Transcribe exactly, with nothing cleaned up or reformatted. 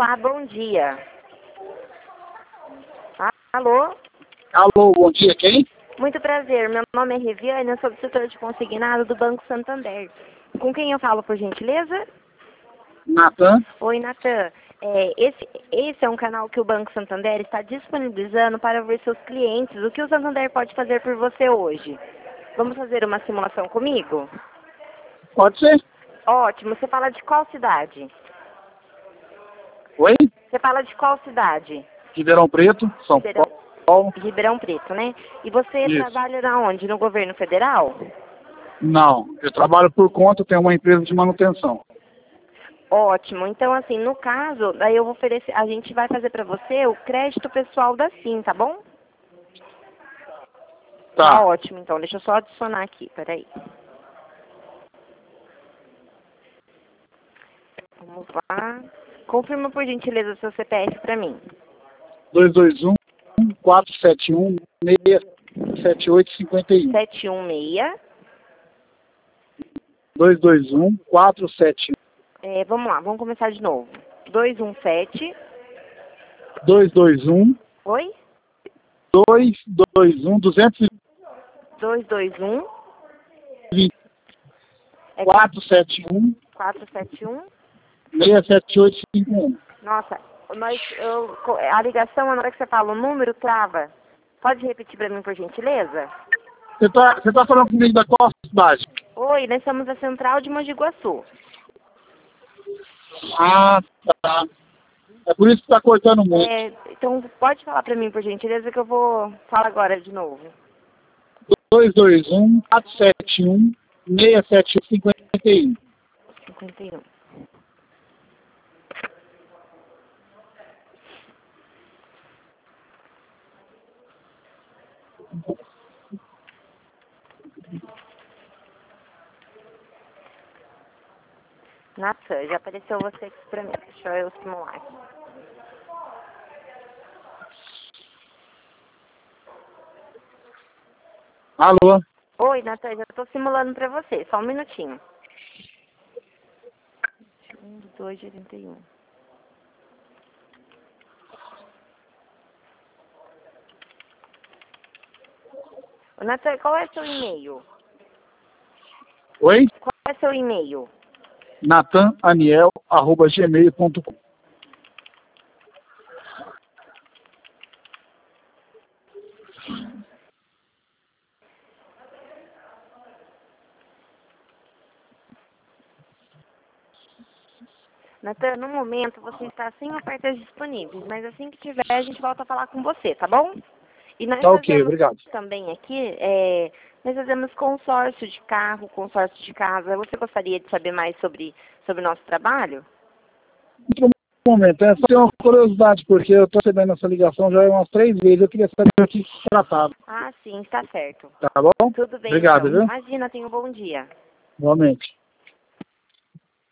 Olá, bom dia. Ah, alô? Alô, bom dia, quem? Muito prazer, meu nome é Reviane, eu sou do setor de consignado do Banco Santander. Com quem eu falo, por gentileza? Natan. Oi, Natan. É, esse, esse é um canal que o Banco Santander está disponibilizando para ver seus clientes. O que o Santander pode fazer por você hoje? Vamos fazer uma simulação comigo? Pode ser? Ótimo. Você fala de qual cidade? Oi? Você fala de qual cidade? Ribeirão Preto, São Ribeirão, Paulo. Ribeirão Preto, né? E você Isso. trabalha na onde? No governo federal? Não, eu trabalho por conta, tenho uma empresa de manutenção. Ótimo. Então, assim, no caso, daí eu vou oferecer, a gente vai fazer para você o crédito pessoal da Sim, tá bom? Tá Tá. ótimo, então. Deixa eu só adicionar aqui, peraí. Vamos lá. Confirma, por gentileza, seu C P F para mim. dois dois um, quatro sete um, seis sete oito cinco um. sete um seis. dois dois um, quatro sete um. É, vamos lá, vamos começar de novo. dois um sete. dois dois um, Oi? dois dois um, duzentos e dois dois um. vinte, É quatro sete um, quatro sete um. seis sete oito cinco um. Nossa, nós, eu, a ligação, na hora que você fala o número, trava. Pode repetir para mim, por gentileza? Você tá, você tá falando comigo da qual cidade? Oi, nós somos a Central de Mogi Guaçu. Ah, tá. É por isso que tá cortando muito. É, então, pode falar para mim, por gentileza, que eu vou falar agora de novo. dois dois um, quatro sete um, seis sete oito cinco um. cinquenta e um. Nossa, já apareceu você aqui pra mim. Deixa eu simular aqui. Alô? Oi, Natan, já tô simulando pra você. Só um minutinho. um, dois, oitenta e um. Ô, Natan, qual é seu e-mail? Oi? Qual é seu e-mail? natan aniel arroba gmail ponto com. Natan, no momento você está sem ofertas disponíveis, mas assim que tiver a gente volta a falar com você, tá bom? E nós Tá ok, fazemos obrigado. também aqui, é, nós fazemos consórcio de carro, consórcio de casa. Você gostaria de saber mais sobre, sobre o nosso trabalho? Outro momento, é só ter uma curiosidade, porque eu tô recebendo essa ligação já umas três vezes, eu queria saber o que se tratava. Ah, sim, está certo. Tá bom? Tudo bem, Obrigado, então. viu? Imagina, tenha um bom dia. Igualmente.